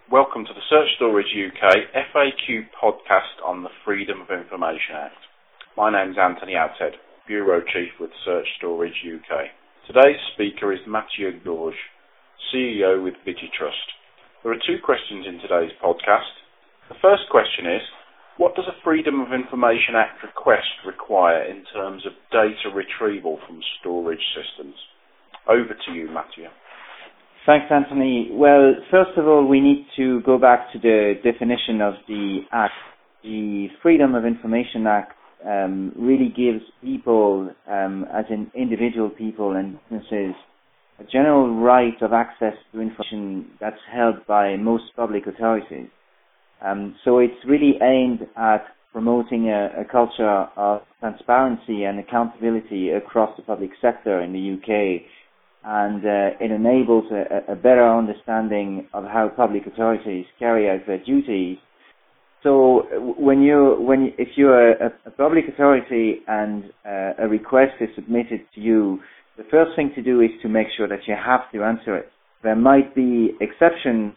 Welcome to the Search Storage UK FAQ podcast on the Freedom of Information Act. My name is Anthony Outed, Bureau Chief with Search Storage UK. Today's speaker is Mathieu Gorge, CEO with VigiTrust. There are two questions in today's podcast. The first question is, what does a Freedom of Information Act request require in terms of data retrieval from storage systems? Over to you, Mathieu. Thanks, Anthony. Well, first of all, we need to go back to the definition of the Act. The Freedom of Information Act really gives people, as in individual people and businesses, a general right of access to information that's held by most public authorities. So it's really aimed at promoting a culture of transparency and accountability across the public sector in the UK. And it enables a better understanding of how public authorities carry out their duties. So if you're a public authority and a request is submitted to you, the first thing to do is to make sure that you have to answer it. There might be exceptions,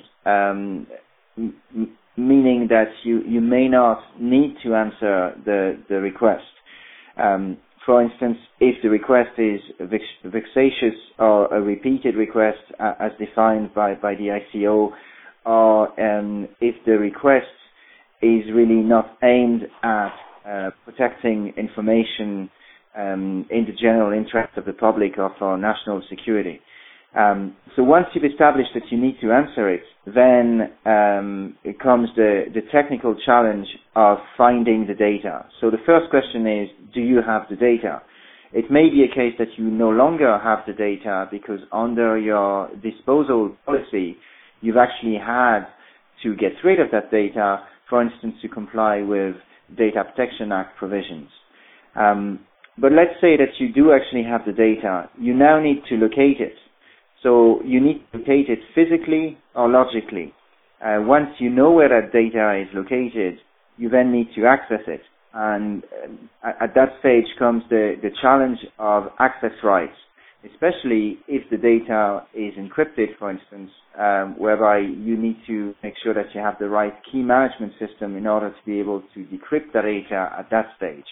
meaning that you may not need to answer the request. For instance, if the request is vexatious or a repeated request as defined by the ICO, or if the request is really not aimed at protecting information in the general interest of the public or for national security. So once you've established that you need to answer it, then it comes the technical challenge of finding the data. So the first question is, do you have the data? It may be a case that you no longer have the data because under your disposal policy, you've actually had to get rid of that data, for instance, to comply with Data Protection Act provisions. But let's say that you do actually have the data. You now need to locate it. So you need to locate it physically or logically. Once you know where that data is located, you then need to access it. And at that stage comes the challenge of access rights, especially if the data is encrypted, for instance, whereby you need to make sure that you have the right key management system in order to be able to decrypt the data at that stage.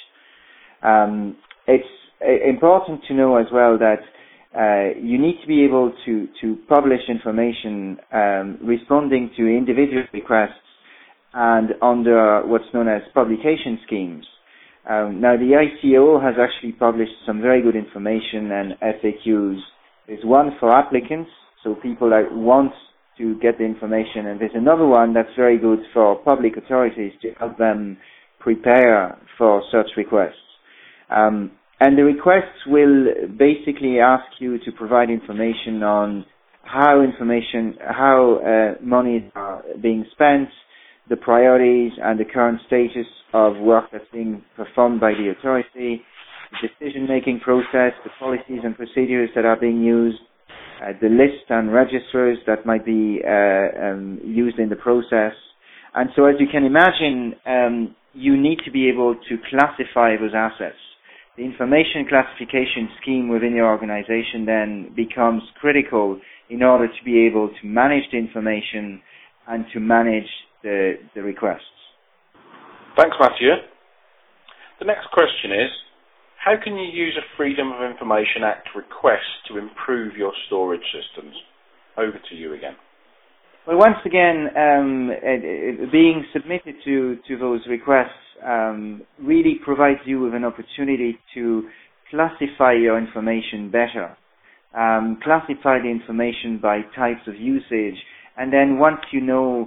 It's important to know as well that you need to be able to publish information responding to individual requests and under what's known as publication schemes. Now, the ICO has actually published some very good information and FAQs. There's one for applicants, so people that want to get the information, and there's another one that's very good for public authorities to help them prepare for such requests. And the requests will basically ask you to provide information on how monies are being spent, the priorities and the current status of work that's being performed by the authority, the decision-making process, the policies and procedures that are being used, the list and registers that might be used in the process. And so as you can imagine, you need to be able to classify those assets. The information classification scheme within your organization then becomes critical in order to be able to manage the information and to manage the requests. Thanks, Mathieu. The next question is, how can you use a Freedom of Information Act request to improve your storage systems? Over to you again. Well, once again, being submitted to those requests really provides you with an opportunity to classify your information better, classify the information by types of usage, and then once you know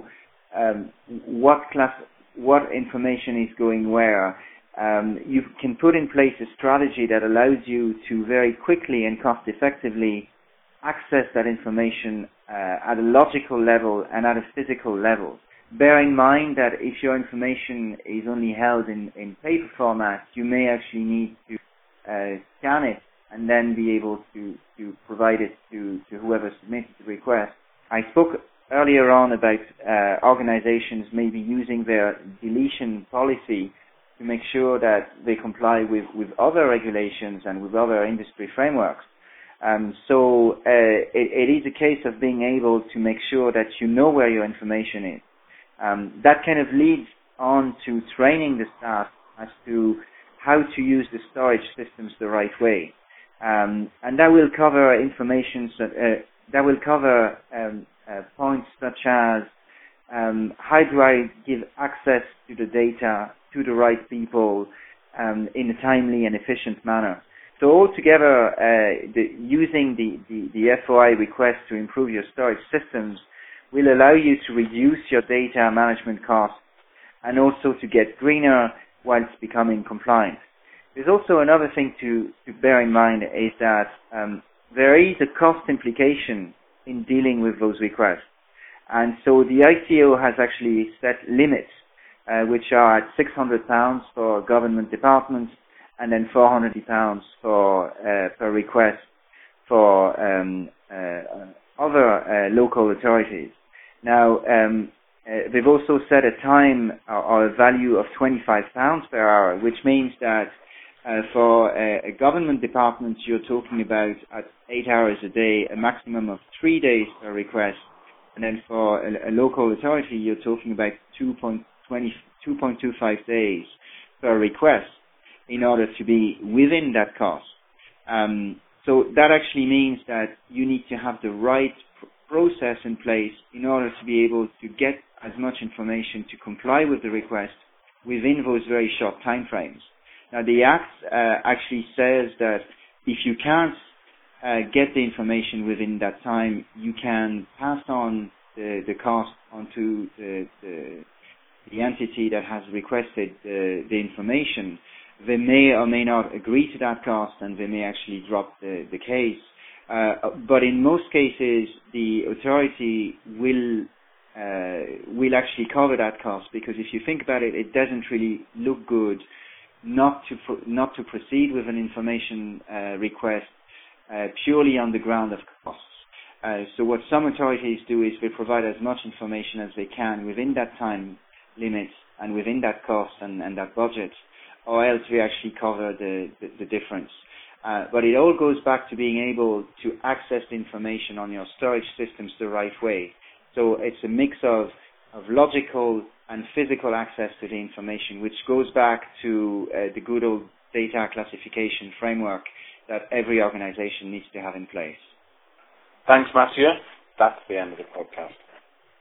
what information is going where, you can put in place a strategy that allows you to very quickly and cost effectively access that information at a logical level and at a physical level. Bear in mind that if your information is only held in paper format, you may actually need to scan it and then be able to provide it to whoever submitted the request. I spoke earlier on about organizations maybe using their deletion policy to make sure that they comply with other regulations and with other industry frameworks. So it is a case of being able to make sure that you know where your information is. That kind of leads on to training the staff as to how to use the storage systems the right way. And that will cover that will cover points such as how do I give access to the data to the right people in a timely and efficient manner. So altogether, using the FOI request to improve your storage systems will allow you to reduce your data management costs and also to get greener whilst becoming compliant. There's also another thing to bear in mind is that there is a cost implication in dealing with those requests. And so the ICO has actually set limits, which are at £600 for government departments and then £400 for per request for other local authorities. Now, they've also set a time or a value of £25 per hour, which means that for a government department, you're talking about at 8 hours a day, a maximum of 3 days per request. And then for a local authority, you're talking about 2.25 days per request in order to be within that cost. So that actually means that you need to have the right process in place in order to be able to get as much information to comply with the request within those very short time frames. Now, the Act actually says that if you can't get the information within that time, you can pass on the cost onto the entity that has requested the information. They may or may not agree to that cost, and they may actually drop the case. But in most cases, the authority will actually cover that cost, because if you think about it, it doesn't really look good not to proceed with an information request purely on the ground of costs. So what some authorities do is they provide as much information as they can within that time limit and within that cost and that budget, or else we actually cover the difference. But it all goes back to being able to access the information on your storage systems the right way. So it's a mix of logical and physical access to the information, which goes back to the good old data classification framework that every organization needs to have in place. Thanks, Mathieu. That's the end of the podcast.